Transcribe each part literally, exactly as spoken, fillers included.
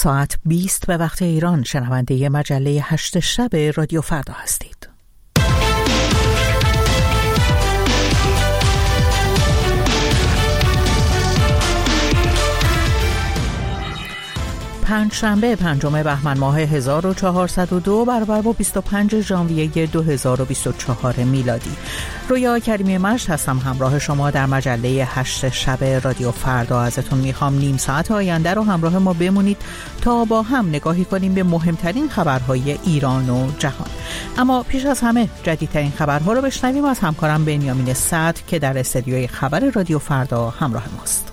ساعت بیست به وقت ایران شنونده مجله هشت شب رادیو فردا هستید. پنجشنبه پنجم بهمن ماه هزار و چهارصد و دو برابر با بیست و پنج ژانویه دو هزار و بیست و چهار میلادی. رویا کریمی مشت هستم، همراه شما در مجله هشت شب رادیو فردا. ازتون میخوام نیم ساعت آینده رو همراه ما بمونید تا با هم نگاهی کنیم به مهمترین خبرهای ایران و جهان. اما پیش از همه جدیدترین خبرها رو بشنویم از همکارم بنیامین سعد که در استدیوی خبر رادیو فردا همراه ماست.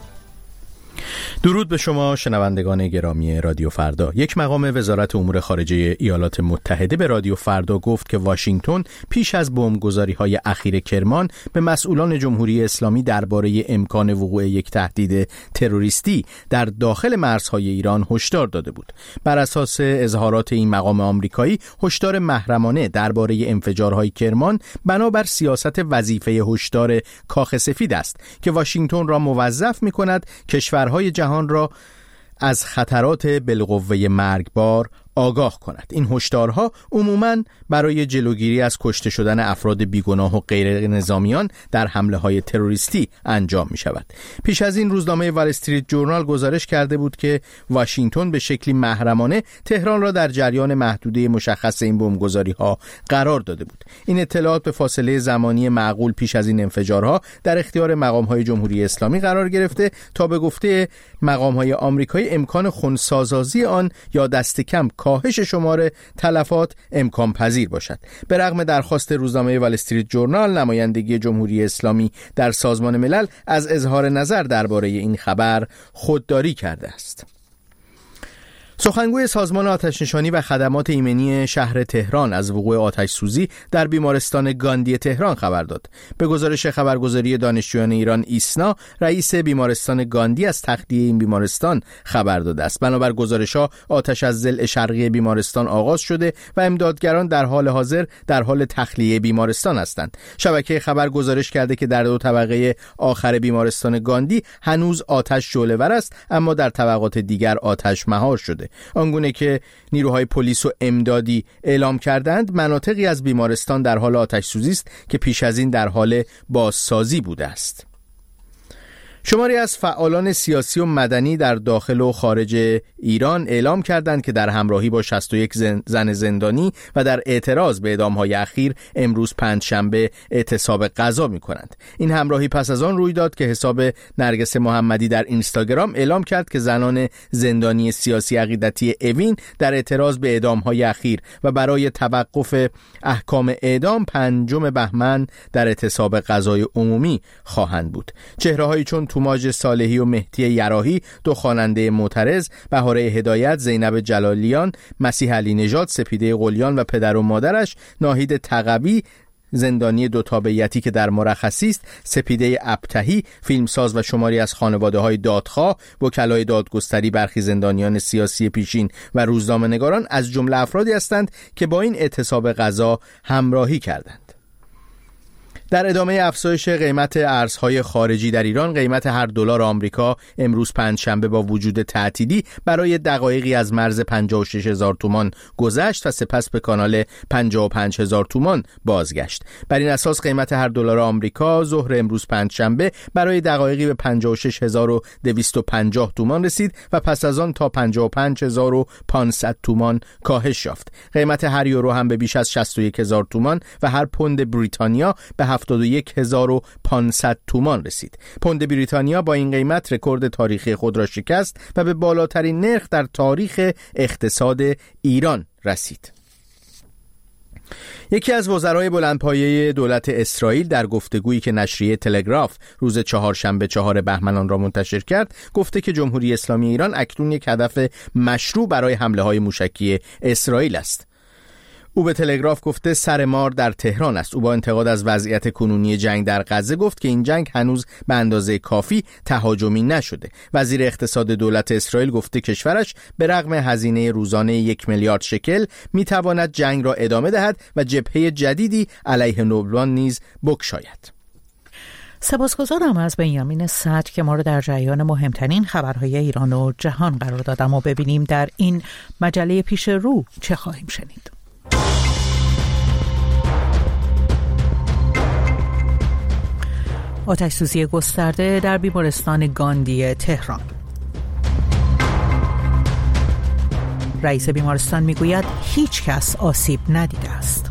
درود به شما شنوندگان گرامی رادیو فردا. یک مقام وزارت امور خارجه ایالات متحده به رادیو فردا گفت که واشنگتن پیش از بمبگذاری‌های اخیر کرمان به مسئولان جمهوری اسلامی درباره امکان وقوع یک تهدید تروریستی در داخل مرزهای ایران هشدار داده بود. بر اساس اظهارات این مقام آمریکایی، هشدار محرمانه درباره انفجارهای کرمان بنابر سیاست وظیفه هشدار کاخ سفید است که واشنگتن را موظف می‌کند کشورهای جهان را از خطرات بالقوه مرگبار آگاه کند. این هشدارها عموماً برای جلوگیری از کشته شدن افراد بیگناه و غیر نظامیان در حمله‌های تروریستی انجام می شود. پیش از این روزنامه وال استریت جورنال گزارش کرده بود که واشنگتن به شکلی محرمانه تهران را در جریان محدوده مشخص این بمبگذاری‌ها قرار داده بود. این اطلاعات به فاصله زمانی معقول پیش از این انفجارها در اختیار مقام‌های جمهوری اسلامی قرار گرفته تا به گفته مقام‌های آمریکایی امکان خنثی‌سازی آن یا دست کم کاهش شمار تلفات امکان پذیر باشد. به رغم درخواست روزنامه وال استریت جورنال، نمایندگی جمهوری اسلامی در سازمان ملل از اظهار نظر درباره این خبر خودداری کرده است. سخنگوی سازمان آتش‌نشانی و خدمات ایمنی شهر تهران از وقوع آتش سوزی در بیمارستان گاندی تهران خبر داد. به گزارش خبرگزاری دانشجویان ایران ایسنا، رئیس بیمارستان گاندی از تخلیه این بیمارستان خبر داده است. بنابر گزارش‌ها آتش از ضلع شرقی بیمارستان آغاز شده و امدادگران در حال حاضر در حال تخلیه بیمارستان هستند. شبکه خبر گزارش کرده که در دو طبقه آخر بیمارستان گاندی هنوز آتش شعله‌ور است، اما در طبقات دیگر آتش مهار شده. آنگونه که نیروهای پلیس و امدادی اعلام کردند، مناطقی از بیمارستان در حال آتش سوزی است که پیش از این در حال بازسازی بوده است. شماری از فعالان سیاسی و مدنی در داخل و خارج ایران اعلام کردند که در همراهی با شصت و یک زن زندانی و در اعتراض به اعدام‌های اخیر امروز پنجشنبه اعتصاب غذا می‌کنند. این همراهی پس از آن روی داد که حساب نرگس محمدی در اینستاگرام اعلام کرد که زنان زندانی سیاسی عقیدتی اوین در اعتراض به اعدام‌های اخیر و برای توقف احکام اعدام پنجم بهمن در اعتصاب غذای عمومی خواهند بود. چهره‌هایی چون توماج صالحی و مهدی یراحی، دو خواننده معترض، بهاره هدایت، زینب جلالیان، مسیح علی نژاد، سپیده قلیان و پدر و مادرش، ناهید تقوی زندانی دو تابعیتی که در مرخصی است، سپیده ابتهی فیلمساز و شماری از خانواده‌های دادخواه، وکلای دادگستری، برخی زندانیان سیاسی پیشین و روزنامه‌نگاران از جمله افرادی هستند که با این اعتصاب غذا همراهی کردند. در ادامه افزایش قیمت ارزهای خارجی در ایران، قیمت هر دلار آمریکا امروز پنجشنبه با وجود تعطیلی برای دقایقی از مرز پنجاه و شش هزار تومان گذشت و سپس به کانال پنجاه و پنج هزار تومان بازگشت. بر این اساس قیمت هر دلار آمریکا ظهر امروز پنجشنبه برای دقایقی به پنجاه و شش هزار و دویست و پنجاه تومان رسید و پس از آن تا پنجاه و پنج هزار و پانصد تومان کاهش یافت. قیمت هر یورو هم به بیش از شصت و یک هزار تومان و هر پوند بریتانیا به هفتاد و یک هزار و پانصد تومان رسید. پوند بریتانیا با این قیمت رکورد تاریخی خود را شکست و به بالاترین نرخ در تاریخ اقتصاد ایران رسید. یکی از وزرای بلندپایه دولت اسرائیل در گفتگویی که نشریه تلگراف روز چهارشنبه چهار بهمن آن را منتشر کرد، گفته که جمهوری اسلامی ایران اکنون یک هدف مشروع برای حمله‌های موشکی اسرائیل است. او به تلگراف گفته سر مار در تهران است. او با انتقاد از وضعیت کنونی جنگ در غزه گفت که این جنگ هنوز به اندازه کافی تهاجمی نشده. وزیر اقتصاد دولت اسرائیل گفته کشورش به رغم هزینه روزانه یک میلیارد شکل میتواند جنگ را ادامه دهد و جبهه جدیدی علیه لبنان نیز بگشاید. سپاسگزارم از بنیامین صدر که ما رو در جریان مهمترین خبرهای ایران و جهان قرار داد. اما ببینیم در این مجله پیش رو چه خواهیم شنید. آتش سوزی گسترده در بیمارستان گاندی تهران. رئیس بیمارستان میگوید هیچ کس آسیب ندیده است.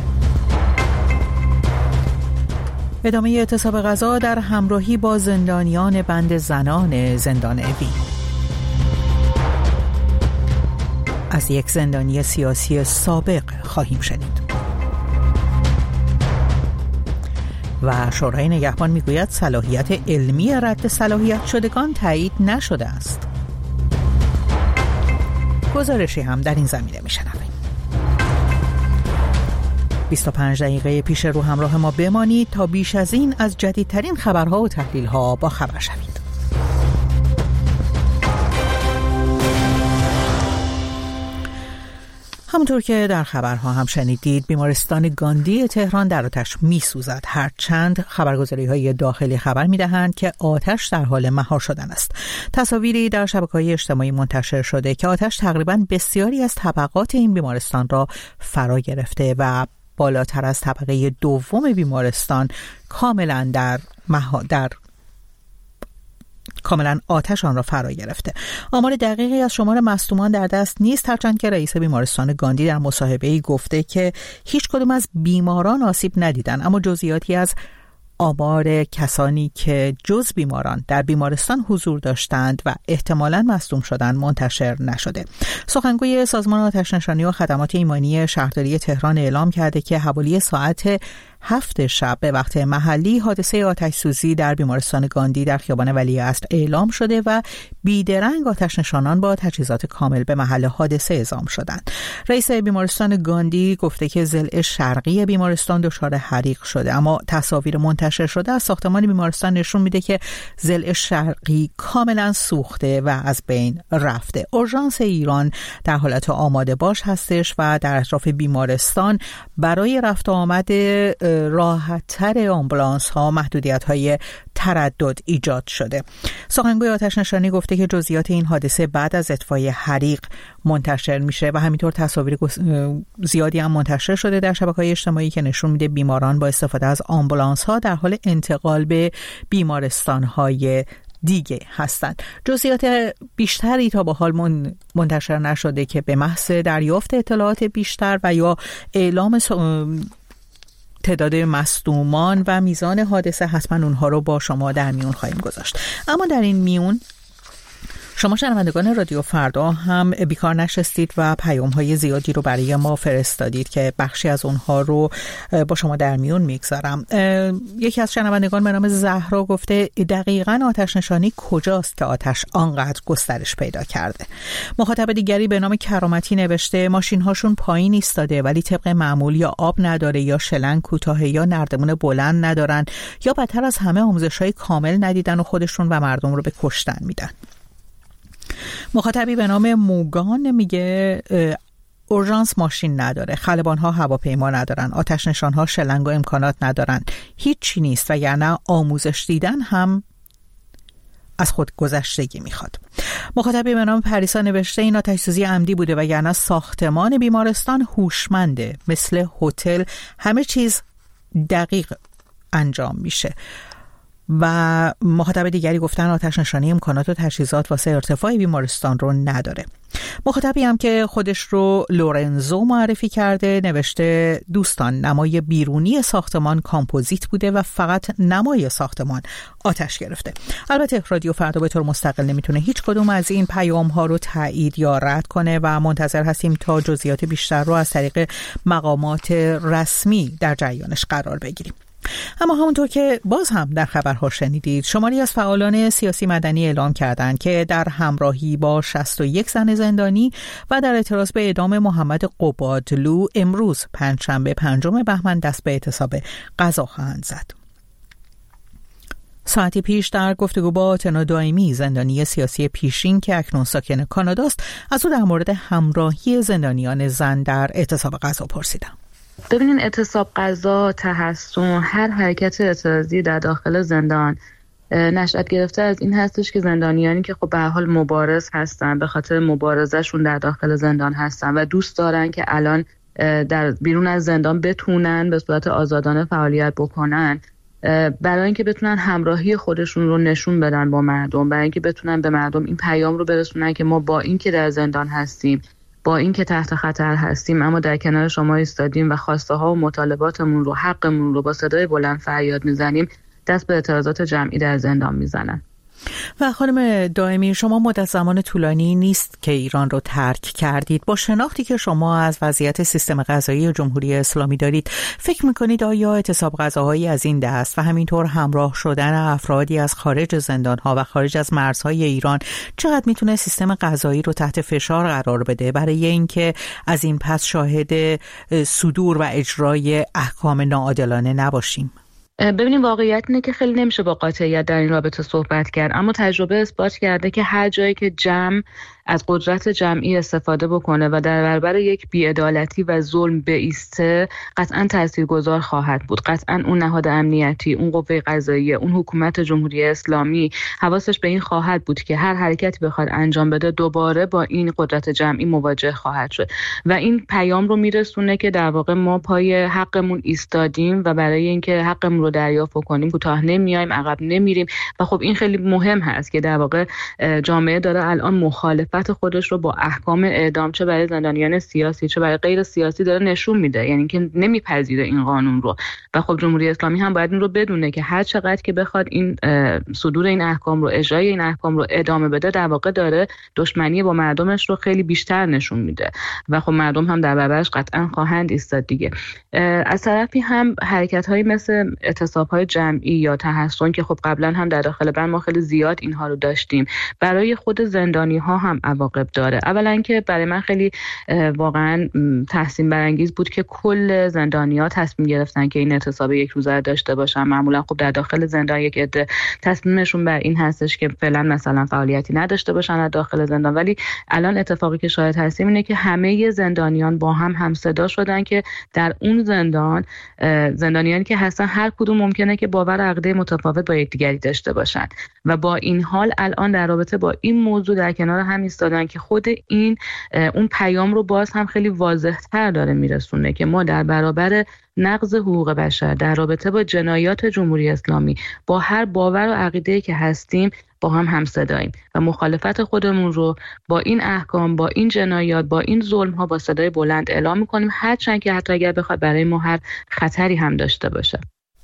ادامه اعتصاب غذا در همراهی با زندانیان بند زنان زندان اوین. از یک زندانی سیاسی سابق خواهیم شنید. و شورای نگهبان میگوید صلاحیت علمی رد صلاحیت شدگان تایید نشده است. گزارشی هم در این زمینه میشنویم. بیست و پنج دقیقه پیش رو همراه ما بمانید تا بیش از این از جدیدترین خبرها و تحلیل‌ها با خبر شوید. همونطور که در خبرها هم شنیدید، بیمارستان گاندی تهران در آتش می‌سوزد. هرچند خبرگزاری‌های داخلی خبر می‌دهند که آتش در حال مهار شدن است. تصاویری در شبکه‌های اجتماعی منتشر شده که آتش تقریباً بسیاری از طبقات این بیمارستان را فرا گرفته و بالاتر از طبقه دوم بیمارستان کاملاً در مها... در کاملا آتش آن را فرا گرفته. آمار دقیقی از شمار مصدومان در دست نیست، هرچند که رئیس بیمارستان گاندی در مصاحبه‌ای گفته که هیچ کدام از بیماران آسیب ندیدن، اما جزئیاتی از آمار کسانی که جز بیماران در بیمارستان حضور داشتند و احتمالاً مصدوم شدند منتشر نشده. سخنگوی سازمان آتش‌نشانی و خدمات ایمنی شهرداری تهران اعلام کرده که حوالی ساعت هفت شب به وقت محلی حادثه آتش سوزی در بیمارستان گاندی در خیابان ولیعصر اعلام شده و بیدرنگ آتش نشانان با تجهیزات کامل به محل حادثه اعزام شدند. رئیس بیمارستان گاندی گفته که ضلع شرقی بیمارستان دچار حریق شده، اما تصاویر منتشر شده از ساختمان بیمارستان نشون میده که ضلع شرقی کاملا سوخته و از بین رفته. اورژانس ایران در حالت آماده باش هستش و در اطراف بیمارستان برای رفت و آمد راحت‌تر آمبولانس ها محدودیت های تردد ایجاد شده. سخنگوی آتش نشانی گفته که جزئیات این حادثه بعد از اطفای حریق منتشر میشه و همینطور تصاویر زیادی هم منتشر شده در شبکه‌های اجتماعی که نشون میده بیماران با استفاده از آمبولانس ها در حال انتقال به بیمارستان های دیگه هستند. جزئیات بیشتری تا به حال منتشر نشده که به محض دریافت اطلاعات بیشتر و یا اعلام تعداد مصدومان و میزان حادثه حتما اونها رو با شما در میون خواهیم گذاشت. اما در این میون شما شنوندگان رادیو فردا هم بیکار نشستید و پیام‌های زیادی رو برای ما فرستادید که بخشی از اونها رو با شما در میون میگذارم. یکی از شنوندگان به نام زهرا گفته دقیقاً آتش نشانی کجاست که آتش آنقدر گسترش پیدا کرده. مخاطب دیگری به نام کرامتی نوشته ماشین‌هاشون پایین ایستاده ولی طبق معمول یا آب نداره یا شلنگ کوتاه یا نردبون بلند ندارن یا بدتر از همه آموزش‌های کامل ندیدن و خودشون و مردم رو به کشتن میدن. مخاطبی به نام موگان میگه اورژانس ماشین نداره، خلبان‌ها هواپیما ندارن، آتش نشان‌ها شلنگ و امکانات ندارن، هیچی نیست و یعنی آموزش دیدن هم از خود گذشتگی میخواد. مخاطبی به نام پریسا نوشته این آتش سوزی عمدی بوده و یعنی ساختمان بیمارستان هوشمنده، مثل هتل همه چیز دقیق انجام میشه. و مخاطب دیگری گفتن آتش نشانی امکانات و تجهیزات واسه ارتفاع بیمارستان رو نداره. مخاطبی هم که خودش رو لورنزو معرفی کرده نوشته دوستان نمای بیرونی ساختمان کامپوزیت بوده و فقط نمای ساختمان آتش گرفته. البته رادیو فردا به طور مستقل نمیتونه هیچ کدوم از این پیام ها رو تایید یا رد کنه و منتظر هستیم تا جزئیات بیشتر رو از طریق مقامات رسمی در جریانش قرار بگیریم. اما همونطور که باز هم در خبرها شنیدید شماری از فعالان سیاسی مدنی اعلام کردند که در همراهی با شصت و یک زن زندانی و در اعتراض به اعدام محمد قبادلو امروز پنجشنبه پنجم بهمن دست به اعتصاب غذا خواهند زد. ساعتی پیش در گفتگو با آتنا دائمی زندانی سیاسی پیشین که اکنون ساکن کاناداست از او در مورد همراهی زندانیان زن در اعتصاب غذا پرسیدم. ببینین اعتصاب غذا، تحصن، هر حرکت اعتراضی در داخل زندان نشأت گرفته از این هستش که زندانیانی که خب به هر حال مبارز هستن، به خاطر مبارزهشون در داخل زندان هستن و دوست دارن که الان در بیرون از زندان بتونن به صورت آزادانه فعالیت بکنن، برای اینکه بتونن همراهی خودشون رو نشون بدن با مردم، برای اینکه بتونن به مردم این پیام رو برسونن که ما با این که در زندان هستیم، با این که تحت خطر هستیم، اما در کنار شما ایستادیم و خواسته ها و مطالباتمون رو، حقمون رو با صدای بلند فریاد میزنیم، دست به اعتراضات جمعی در زندان میزنن. و خانم دائمی، شما مدت زمان طولانی نیست که ایران رو ترک کردید. با شناختی که شما از وضعیت سیستم قضایی جمهوری اسلامی دارید، فکر میکنید آیا اعتصاب غذاهایی از این دست و همینطور همراه شدن افرادی از خارج زندانها و خارج از مرزهای ایران چقدر میتونه سیستم قضایی رو تحت فشار قرار بده برای اینکه از این پس شاهد صدور و اجرای احکام ناعادلانه نباشیم؟ ببینیم واقعیت اینه که خیلی نمیشه با قاطعیت در این رابطه صحبت کرد، اما تجربه اثبات کرده که هر جایی که جمع از قدرت جمعی استفاده بکنه و در برابر یک بی‌عدالتی و ظلم بایسته، قطعاً تاثیرگذار خواهد بود. قطعاً اون نهاد امنیتی، اون قوه قضاییه، اون حکومت جمهوری اسلامی حواسش به این خواهد بود که هر حرکتی بخواد انجام بده دوباره با این قدرت جمعی مواجه خواهد شد و این پیام رو میرسونه که در واقع ما پای حقمون ایستادیم و برای اینکه حقمون رو دریافت کنیم کوتاه نمیایم، عقب نمیریم. و خب این خیلی مهم هست که در واقع جامعه داره الان مخالفت خودش رو با احکام اعدام، چه برای زندانیان سیاسی چه برای غیر سیاسی، داره نشون میده، یعنی که نمیپذیره این قانون رو. و خب جمهوری اسلامی هم باید این رو بدونه که هر چقدر که بخواد این صدور این احکام رو، اجرای این احکام رو ادامه بده، در واقع داره دشمنی با مردمش رو خیلی بیشتر نشون میده و خب مردم هم در برابرش قطعا خواهند ایستاد دیگه. از طرفی هم حرکت‌های مثل اعتصاب‌های جمعی یا تحصن که خب قبلا هم در داخل بند ما خیلی زیاد اینها رو داشتیم، برای خود زندانی‌ها هم عواقب داره. اولا که برای من خیلی واقعا تحسین برانگیز بود که کل زندانی‌ها تصمیم گرفتن که این اعتصاب یک روزه داشته باشن. معمولا خب در داخل زندان یک عده تصمیمشون بر این هستش که فعلا مثلا فعالیتی نداشته باشن در داخل زندان، ولی الان اتفاقی که شاهد هستیم اینه که همه زندانیان با هم همصدا شدن که در اون زندان، زندانیانی که هستن هر کدوم ممکنه که باور و عقیده متفاوت با یکدیگری داشته باشن و با این حال الان در رابطه با این موضوع در کنار هم ایستادن که خود این اون پیام رو باز هم خیلی واضح‌تر داره میرسونه که ما در برابر نقض حقوق بشر، در رابطه با جنایات جمهوری اسلامی، با هر باور و عقیده‌ای که هستیم با هم همصداییم و مخالفت خودمون رو با این احکام، با این جنایات، با این ظلم‌ها با صدای بلند اعلام می‌کنیم، هرچند که حتی اگر بخواد برای ما هر خطری هم داشته باشه.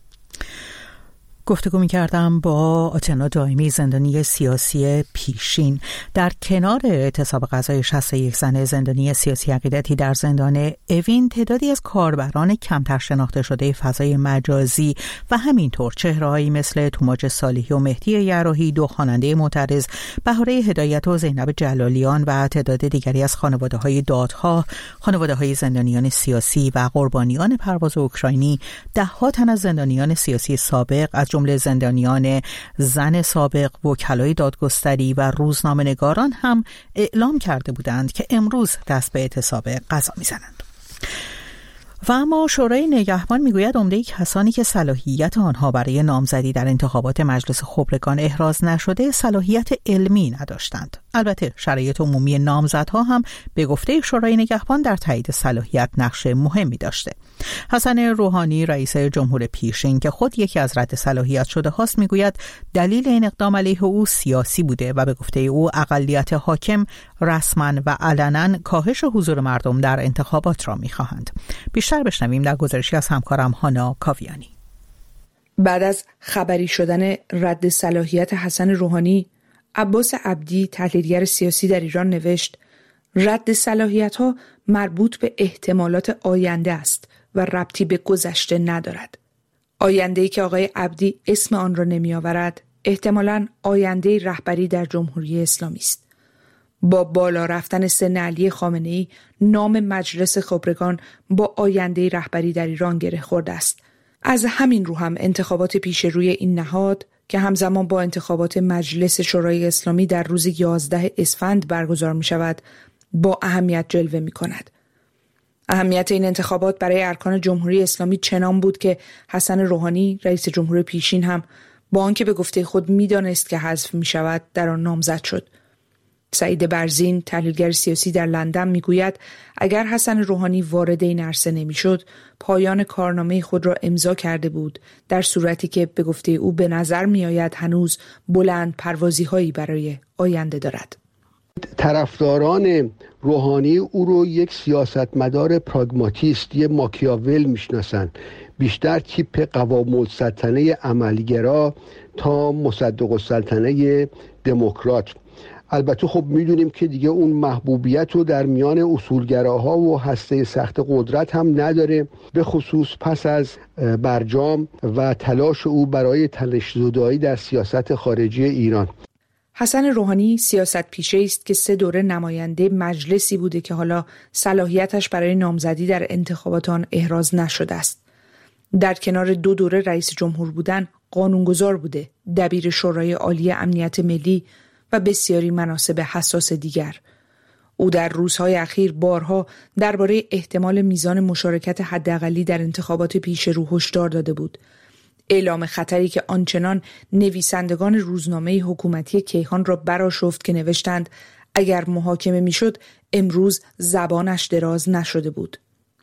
گفتگو می‌کردم با آتنا دائمی، زندانی سیاسی پیشین. در کنار اعتصاب غذای شصت و یک زن زندانی سیاسی عقیدتی در زندان اوین، تعدادی از کاربران کمتر شناخته شده فضای مجازی و همینطور چهره‌هایی مثل توماج صالحی و مهدی یراحی، دو خواننده معترض، بهاره هدایت و زینب جلالیان و تعداد دیگری از خانواده‌های دادخواه، خانواده‌های زندانیان سیاسی و قربانیان پرواز اوکراینی، ده‌ها تن از زندانیان سیاسی سابق از جمله زندانیان زن سابق، وکلای دادگستری و روزنامه‌نگاران هم اعلام کرده بودند که امروز دست به اعتصاب غذا می‌زنند. و اما شورای نگهبان میگوید عمده کسانی که صلاحیت آنها برای نامزدی در انتخابات مجلس خبرگان احراز نشده صلاحیت علمی نداشتند. البته شرایط عمومی نامزدها هم به گفته شورای نگهبان در تایید صلاحیت نقش مهمی داشته. حسن روحانی رئیس جمهور پیشین که خود یکی از رد صلاحیت شده هاست میگوید دلیل این اقدام علیه او سیاسی بوده و به گفته او اقلیت حاکم رسما و علنا کاهش حضور مردم در انتخابات را میخواهند. بیشتر بشنویم در گزارشی از همکارم هانا کاویانی. بعد از خبری شدن رد صلاحیت حسن روحانی، عباس عبدی تحلیلگر سیاسی در ایران نوشت رد صلاحیت‌ها مربوط به احتمالات آینده است و ربطی به گذشته ندارد. آینده‌ای که آقای عبدی اسم آن را نمی‌آورد، احتمالاً آینده رهبری در جمهوری اسلامی است. با بالا رفتن سن علی خامنه‌ای، نام مجلس خبرگان با آینده رهبری در ایران گره خورده است. از همین رو هم انتخابات پیش روی این نهاد که همزمان با انتخابات مجلس شورای اسلامی در روز یازده اسفند برگزار می شود، با اهمیت جلوه می کند. اهمیت این انتخابات برای ارکان جمهوری اسلامی چنان بود که حسن روحانی رئیس جمهور پیشین هم با آنکه به گفته خود می‌دانست که حذف می‌شود در آن نامزد شد. سعید برزین تحلیلگر سیاسی در لندن میگوید اگر حسن روحانی وارد این عرصه نمی‌شد پایان کارنامه خود را امضا کرده بود، در صورتی که به گفته او به نظر می‌آید هنوز بلند پروازی‌هایی برای آینده دارد. طرفداران روحانی او رو یک سیاستمدار پراگماتیست، یک ماکیاول میشناسن، بیشتر تیپ قوام السلطنه عملیگرا تا مصدق السلطنه دموکرات. البته خب میدونیم که دیگه اون محبوبیت رو در میان اصولگراها و هسته سخت قدرت هم نداره، به خصوص پس از برجام و تلاش او برای تنش‌زدایی در سیاست خارجی ایران. حسن روحانی سیاست پیشه است که سه دوره نماینده مجلسی بوده که حالا صلاحیتش برای نامزدی در انتخابات آن احراز نشده است. در کنار دو دوره رئیس جمهور بودن، قانونگذار بوده، دبیر شورای عالی امنیت ملی و بسیاری مناصب حساس دیگر. او در روزهای اخیر بارها درباره احتمال میزان مشارکت حداقلی در انتخابات پیش رو هشدار داده بود. اعلام خطری که آنچنان نویسندگان روزنامه حکومتی کیهان را برآشفت که نوشتند اگر محاکمه میشد امروز زبانش دراز نشده بود.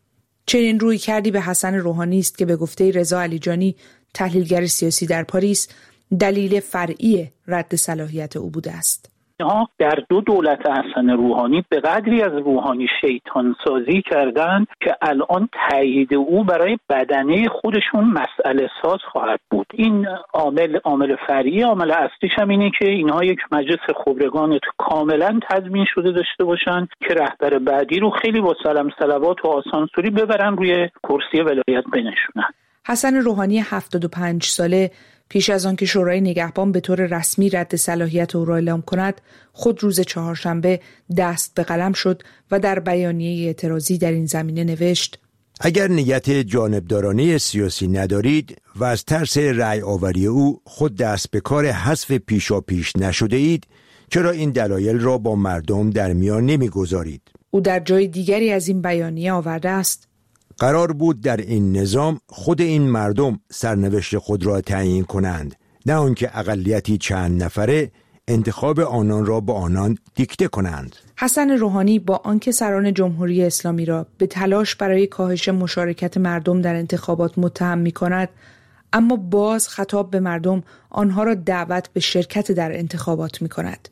چنین روی کردی به حسن روحانی است که به گفته رضا علیجانی تحلیلگر سیاسی در پاریس دلیل فرعی رد صلاحیت او بوده است. ها در دو دولت حسن روحانی به قدری از روحانی شیطان سازی کردن که الان تایید او برای بدنه خودشون مسئله ساز خواهد بود. این عامل عامل فرعی، عامل اصلیش هم اینه که اینها یک مجلس خبرگان کاملا تضمین شده داشته باشن که رهبر بعدی رو خیلی با سلام صلوات و آسانسوری ببرن روی کرسی ولایت بنشونن. حسن روحانی هفتاد و پنج ساله پیش از آن که شورای نگهبان به طور رسمی رد صلاحیت او را اعلام کند، خود روز چهارشنبه دست به قلم شد و در بیانیه اعتراضی در این زمینه نوشت: اگر نیت جانبدارانه سیاسی ندارید و از ترس رأی آوری او خود دست به کار حذف پیشا پیش نشده اید، چرا این دلایل را با مردم در میان نمیگذارید؟ او در جای دیگری از این بیانیه آورده است: قرار بود در این نظام خود این مردم سرنوشت خود را تعیین کنند، نه آنکه اقلیتی چند نفره انتخاب آنان را با آنان دیکته کنند. حسن روحانی با آنکه سران جمهوری اسلامی را به تلاش برای کاهش مشارکت مردم در انتخابات متهم می‌کند، اما باز خطاب به مردم آنها را دعوت به شرکت در انتخابات می‌کند.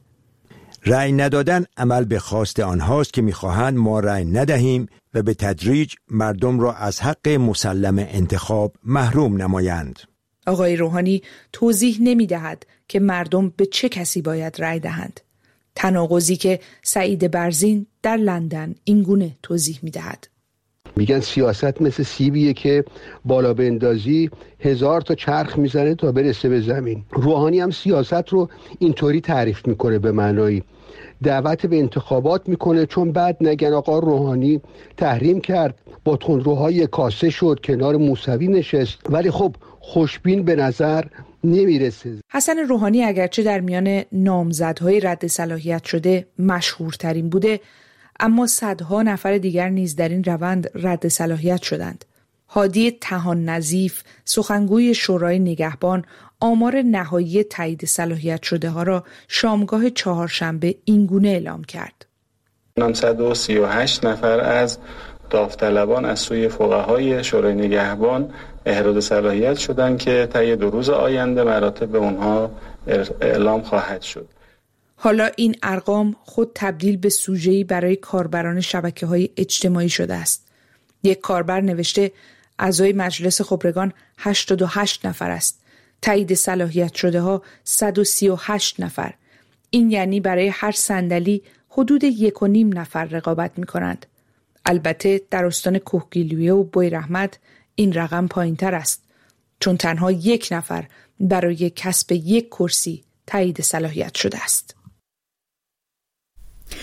رأی ندادن عمل به خواست آنهاست که می‌خواهند ما رأی ندهیم و به تدریج مردم را از حق مسلم انتخاب محروم نمایند. آقای روحانی توضیح نمی‌دهد که مردم به چه کسی باید رأی دهند. تناقضی که سعید برزین در لندن اینگونه توضیح می‌دهد: میگن سیاست مثل سیبیه که بالا بندازی هزار تا چرخ میزنه تا برسه به زمین. روحانی هم سیاست رو اینطوری تعریف میکنه، به معنای دعوت به انتخابات میکنه، چون بعد نگن آقا روحانی تحریم کرد، با تندروهای کاسه شد، کنار موسوی نشست، ولی خب خوشبین به نظر نمیرسه. حسن روحانی اگرچه در میان نامزدهای رد صلاحیت شده مشهورترین بوده، اما صدها نفر دیگر نیز در این روند رد صلاحیت شدند. هادی طحان نظیف، سخنگوی شورای نگهبان، آمار نهایی تایید صلاحیت شده ها را شامگاه چهارشنبه اینگونه اعلام کرد: نهصد و سی و هشت نفر از داوطلبان از سوی فقهای شورای نگهبان احراز صلاحیت شدند که طی دو روز آینده مراتب به اونها اعلام خواهد شد. حالا این ارقام خود تبدیل به سوژه‌ای برای کاربران شبکه‌های اجتماعی شده است. یک کاربر نوشته اعضای مجلس خبرگان هشتاد و هشت نفر است. تایید صلاحیت شده ها صد و سی و هشت نفر. این یعنی برای هر صندلی حدود یک و نیم نفر رقابت می کنند. البته در استان کوهگیلویه و بویراحمد این رقم پایین تر است، چون تنها یک نفر برای کسب یک کرسی تایید صلاحیت شده است.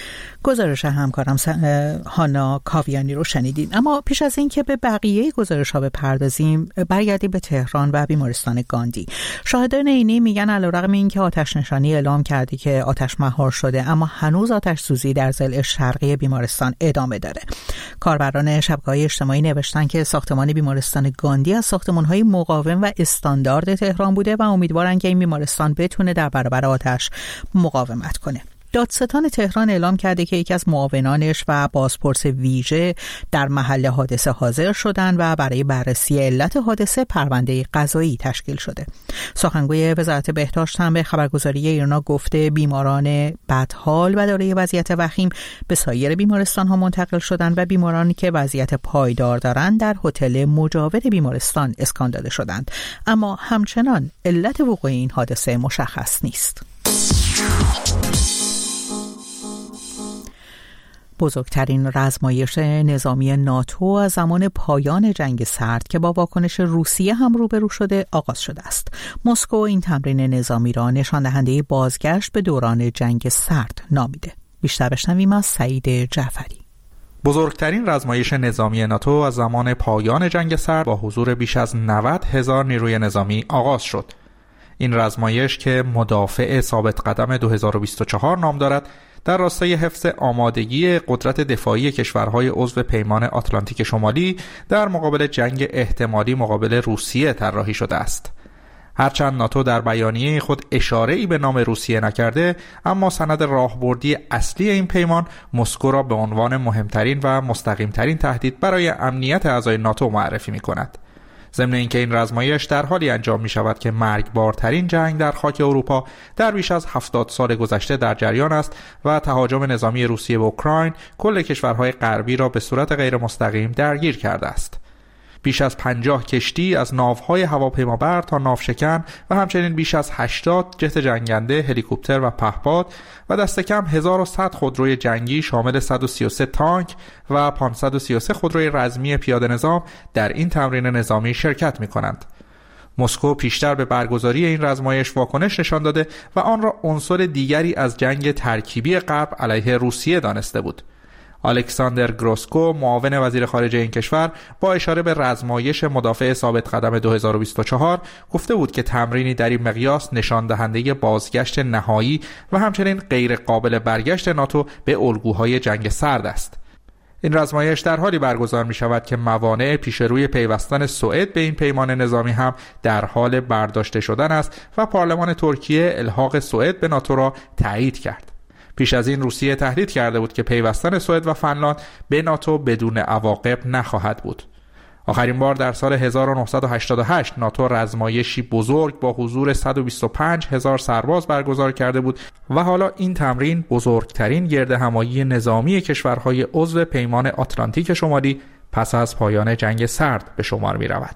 گزارش همکارم هانا کاویانی رو شنیدین. اما پیش از این که به بقیه گزارش‌ها بپردازیم، برگردیم به تهران و بیمارستان گاندی. شاهدان عینی میگن علیرغم اینکه آتش نشانی اعلام کرده که آتش مهار شده، اما هنوز آتش سوزی در ضلع شرقی بیمارستان ادامه داره. کاربران شبکه‌های اجتماعی نوشتن که ساختمان بیمارستان گاندی از ساختمان‌های مقاوم و استاندارد تهران بوده و امیدوارن که این بیمارستان بتونه در برابر آتش مقاومت کنه. دادستان تهران اعلام کرده که یکی از معاونانش و بازپرس ویژه در محل حادثه حاضر شدند و برای بررسی علت حادثه پرونده قضایی تشکیل شده. سخنگوی وزارت بهداشت هم به خبرگزاری ایرنا گفته بیماران بدحال و دارای وضعیت وخیم به سایر بیمارستان ها منتقل شدند و بیمارانی که وضعیت پایدار دارند در هتل مجاور بیمارستان اسکان داده شدند. اما همچنان علت وقوع این حادثه مشخص نیست. بزرگترین رزمایش نظامی ناتو از زمان پایان جنگ سرد که با واکنش روسیه هم روبرو شده آغاز شده است. مسکو این تمرین نظامی را نشان دهنده بازگشت به دوران جنگ سرد نامیده. بیشتر بشنویم از سعید جعفری. بزرگترین رزمایش نظامی ناتو از زمان پایان جنگ سرد با حضور بیش از نود هزار نیروی نظامی آغاز شد. این رزمایش که مدافع ثابت قدم دو هزار و بیست و چهار نام دارد، در راستای حفظ آمادگی قدرت دفاعی کشورهای عضو پیمان آتلانتیک شمالی در مقابل جنگ احتمالی مقابل روسیه طراحی شده است. هرچند ناتو در بیانیه خود اشاره‌ای به نام روسیه نکرده، اما سند راهبردی اصلی این پیمان مسکو را به عنوان مهمترین و مستقیمترین تهدید برای امنیت اعضای ناتو معرفی می‌کند. ضمن اینکه این رزمایش در حالی انجام می شود که مرگبارترین جنگ در خاک اروپا در بیش از هفتاد سال گذشته در جریان است و تهاجم نظامی روسیه به اوکراین کل کشورهای غربی را به صورت غیر مستقیم درگیر کرده است. بیش از پنجاه کشتی از ناوهای هواپیمابر تا ناوشکن و همچنین بیش از هشتاد جت جنگنده، هلیکوپتر و پهپاد و دست کم هزار و صد خودروی جنگی شامل صد و سی و سه تانک و پانصد و سی و سه خودروی رزمی پیاده نظام در این تمرین نظامی شرکت می کنند. مسکو پیشتر به برگزاری این رزمایش واکنش نشان داده و آن را عنصر دیگری از جنگ ترکیبی غرب علیه روسیه دانسته بود. الکساندر گروسکو، معاون وزیر خارجه این کشور، با اشاره به رزمایش مدافع ثابت قدم دو هزار و بیست و چهار گفته بود که تمرینی در این مقیاس نشان دهنده بازگشت نهایی و همچنین غیر قابل برگشت ناتو به الگوهای جنگ سرد است. این رزمایش در حالی برگزار می شود که موانع پیش روی پیوستن سوئد به این پیمان نظامی هم در حال برداشته شدن است و پارلمان ترکیه الحاق سوئد به ناتو را تایید کرد. پیش از این روسیه تهدید کرده بود که پیوستن سوئد و فنلاند به ناتو بدون عواقب نخواهد بود. آخرین بار در سال هزار و نهصد و هشتاد و هشت ناتو رزمایشی بزرگ با حضور صد و بیست و پنج هزار سرباز برگزار کرده بود و حالا این تمرین بزرگترین گردهمایی نظامی کشورهای عضو پیمان آتلانتیک شمالی پس از پایان جنگ سرد به شمار می رود.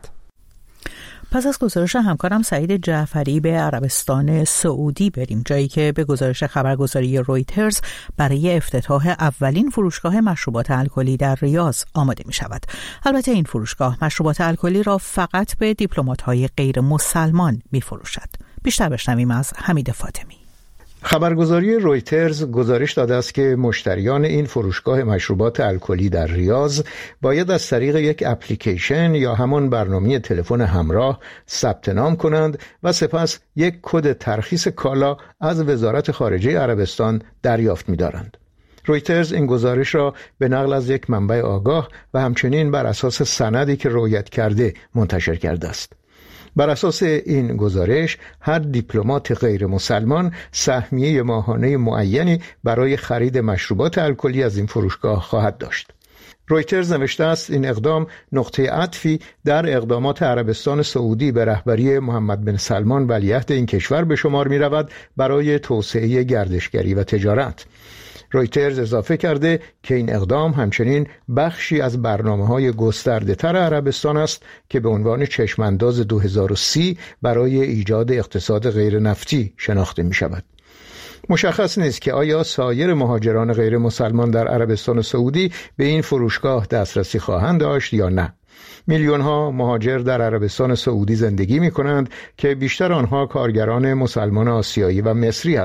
پس از گزارش همکارم سعید جعفری به عربستان سعودی بریم، جایی که به گزارش خبرگزاری رویترز برای افتتاح اولین فروشگاه مشروبات الکلی در ریاض آماده می شود. البته این فروشگاه مشروبات الکلی را فقط به دیپلمات‌های غیر مسلمان می فروشد. بیشتر بشنویم از حمید فاطمی. خبرگزاری رویترز گزارش داده است که مشتریان این فروشگاه مشروبات الکلی در ریاض باید از طریق یک اپلیکیشن یا همان برنامه تلفن همراه ثبت نام کنند و سپس یک کد ترخیص کالا از وزارت خارجه عربستان دریافت می‌دارند. رویترز این گزارش را به نقل از یک منبع آگاه و همچنین بر اساس سندی که رویت کرده منتشر کرده است. بر اساس این گزارش هر دیپلمات غیر مسلمان سهمیه ماهانه معینی برای خرید مشروبات الکلی از این فروشگاه خواهد داشت. رویترز نوشته است این اقدام نقطه عطفی در اقدامات عربستان سعودی به رهبری محمد بن سلمان ولیعهد این کشور به شمار می رود برای توسعه گردشگری و تجارت. رویترز اضافه کرده که این اقدام همچنین بخشی از برنامه‌های گسترده‌تر عربستان است که به عنوان چشمانداز دو هزار و سی برای ایجاد اقتصاد غیر نفتی شناخته می شود. مشخص نیست که آیا سایر مهاجران غیر مسلمان در عربستان سعودی به این فروشگاه دسترسی خواهند داشت یا نه. میلیون ها مهاجر در عربستان سعودی زندگی می کنند که بیشتر آنها کارگران مسلمان آسیایی و مصری هستند.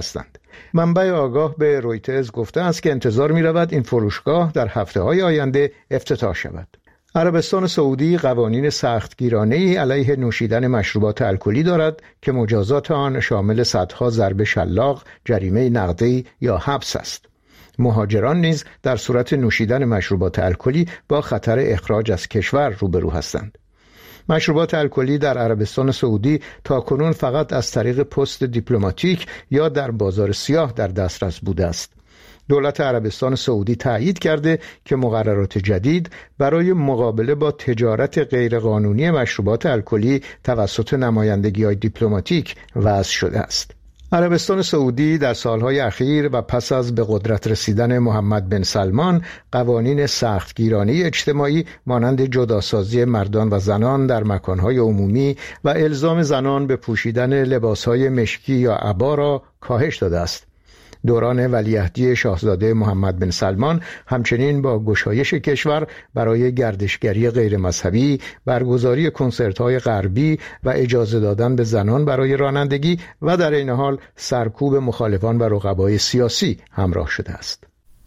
منبع آگاه به رویترز گفته است که انتظار می رود این فروشگاه در هفته های آینده افتتاح شود. عربستان سعودی قوانین سختگیرانه‌ای علیه نوشیدن مشروبات الکلی دارد که مجازات آن شامل صدها ضرب شلاق، جریمه نقدی یا حبس است. مهاجران نیز در صورت نوشیدن مشروبات الکلی با خطر اخراج از کشور روبرو هستند. مشروبات الکلی در عربستان سعودی تاکنون فقط از طریق پست دیپلماتیک یا در بازار سیاه در دسترس بوده است. دولت عربستان سعودی تایید کرده که مقررات جدید برای مقابله با تجارت غیرقانونی مشروبات الکلی توسط نمایندگی‌های دیپلماتیک وضع شده است. عربستان سعودی در سالهای اخیر و پس از به قدرت رسیدن محمد بن سلمان قوانین سختگیرانه اجتماعی مانند جداسازی مردان و زنان در مکانهای عمومی و الزام زنان به پوشیدن لباسهای مشکی یا عبا را کاهش داده است. دوران ولیعهدی شاهزاده محمد بن سلمان همچنین با گشایش کشور برای گردشگری غیر مذهبی، برگزاری کنسرت‌های غربی و اجازه دادن به زنان برای رانندگی و در این حال سرکوب مخالفان و رقبای سیاسی همراه شده است.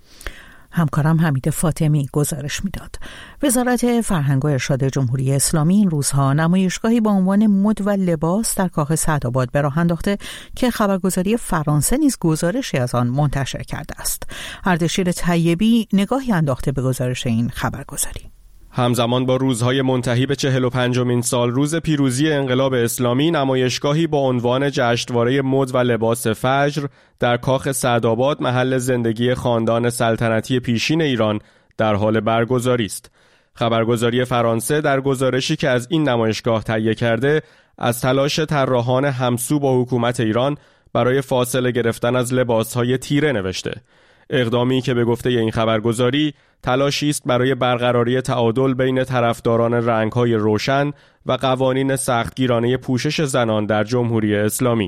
همکارم حمید فاطمی گزارش میداد. وزارت فرهنگ و ارشاد جمهوری اسلامی این روزها نمایشگاهی با عنوان مد و لباس در کاخ سعدآباد به راه انداخته که خبرگزاری فرانسه نیز گزارشی از آن منتشر کرده است. اردشیر طیبی نگاهی انداخته به گزارش این خبرگزاری. همزمان با روزهای منتهی به چهل و پنجمین سال روز پیروزی انقلاب اسلامی، نمایشگاهی با عنوان جشنواره مد و لباس فجر در کاخ سعدآباد محل زندگی خاندان سلطنتی پیشین ایران در حال برگزاری است. خبرگزاری فرانسه در گزارشی که از این نمایشگاه تهیه کرده از تلاش طراحان همسو با حکومت ایران برای فاصله گرفتن از لباسهای تیره نوشته. اقدامی که به گفته این خبرگزاری تلاشی است برای برقراری تعادل بین طرفداران رنگ‌های روشن و قوانین سختگیرانه پوشش زنان در جمهوری اسلامی.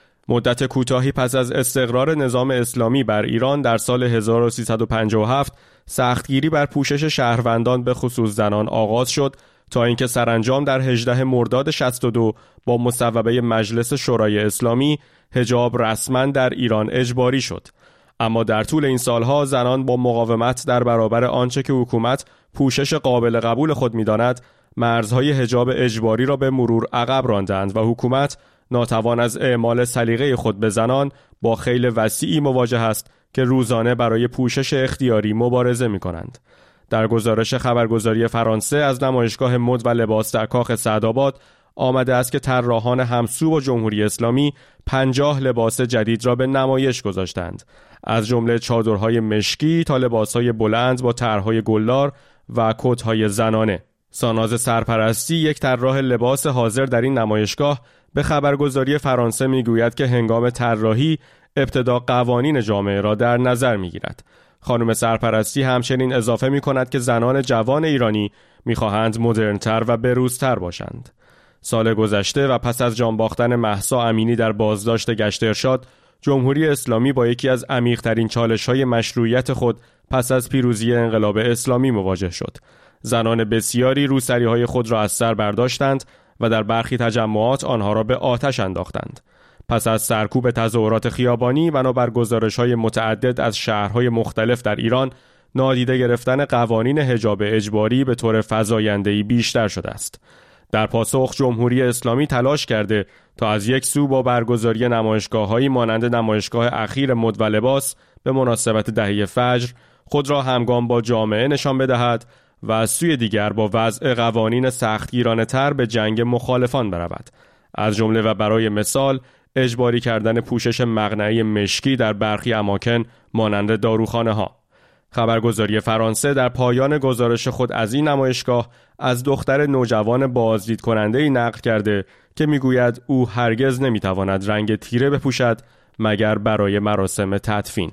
مدت کوتاهی پس از استقرار نظام اسلامی بر ایران در سال هزار و سیصد و پنجاه و هفت سختگیری بر پوشش شهروندان به خصوص زنان آغاز شد تا اینکه سرانجام در هجدهم مرداد شصت و دو با مصوبه مجلس شورای اسلامی حجاب رسما در ایران اجباری شد. اما در طول این سالها زنان با مقاومت در برابر آنچه که حکومت پوشش قابل قبول خود می‌داند، مرزهای حجاب اجباری را به مرور عقب راندند و حکومت ناتوان از اعمال سلیقه خود به زنان با خیل وسیعی مواجه است که روزانه برای پوشش اختیاری مبارزه می‌کنند. در گزارش خبرگزاری فرانسه از نمایشگاه مد و لباس در کاخ سعدآباد آمده است که طراحان همسو با جمهوری اسلامی پنجاه لباس جدید را به نمایش گذاشتند، از جمله چادرهای مشکی تا لباسهای بلند با طرحهای گلدار و کتهای زنانه. ساناز سرپرستی، یک طراح لباس حاضر در این نمایشگاه، به خبرگزاری فرانسه میگوید که هنگام طراحی ابتدا قوانین جامعه را در نظر میگیرد. خانم سرپرستی همچنین اضافه میکند که زنان جوان ایرانی میخواهند مدرنتر و بروزتر باشند. سال گذشته و پس از جان باختن مهسا امینی در بازداشت گشت ارشاد، جمهوری اسلامی با یکی از عمیق‌ترین چالش‌های مشروعیت خود پس از پیروزی انقلاب اسلامی مواجه شد. زنان بسیاری روسری‌های خود را از سر برداشتند و در برخی تجمعات آنها را به آتش انداختند. پس از سرکوب تظاهرات خیابانی بنابر گزارش‌های متعدد از شهرهای مختلف در ایران، نادیده گرفتن قوانین حجاب اجباری به طور فزاینده‌ای بیشتر شده است. در پاسخ جمهوری اسلامی تلاش کرده تا از یک سو با برگزاری نمایشگاه‌هایی مانند نمایشگاه اخیر مد و لباس به مناسبت دهه فجر خود را همگام با جامعه نشان بدهد و از سوی دیگر با وضع قوانین سختگیرانه‌تر به جنگ مخالفان برود. از جمله و برای مثال اجباری کردن پوشش مقنعه مشکی در برخی اماکن مانند داروخانه‌ها. خبرگزاری فرانسه در پایان گزارش خود از این نمایشگاه از دختر نوجوان بازدید کننده‌ای نقل کرده که میگوید او هرگز نمیتواند رنگ تیره بپوشد مگر برای مراسم تدفین.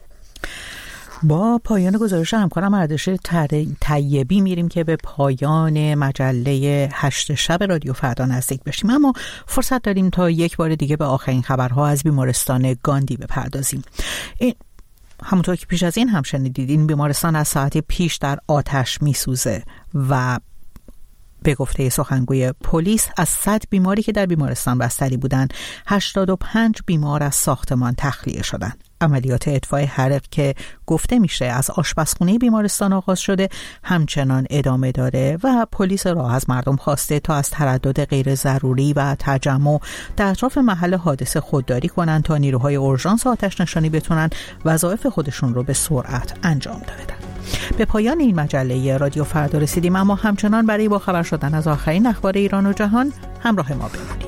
با پایان گزارش همکارم اردشیر طیبی میریم که به پایان مجله هشت شب رادیو فردا نزدیک بشیم، اما فرصت داریم تا یک بار دیگه به آخرین خبرها از بیمارستان گاندی بپردازیم. این همونطور که پیش از این هم شنیدید، این بیمارستان از ساعت پیش در آتش میسوزه و به گفته سخنگوی پلیس از صد بیماری که در بیمارستان بستری بودند، هشتاد و پنج بیمار از ساختمان تخلیه شدند. عملیات اطفاء حرق که گفته میشه از آشپزخونه بیمارستان آغاز شده همچنان ادامه داره و پلیس راه از مردم خواسته تا از تردد غیر ضروری و تجمع در اطراف محل حادثه خودداری کنند تا نیروهای اورژانس آتش نشانی بتونن وظایف خودشون رو به سرعت انجام بدن. به پایان این مجله رادیو فردا رسیدیم، اما همچنان برای با خبر شدن از آخرین اخبار ایران و جهان همراه ما بمونید.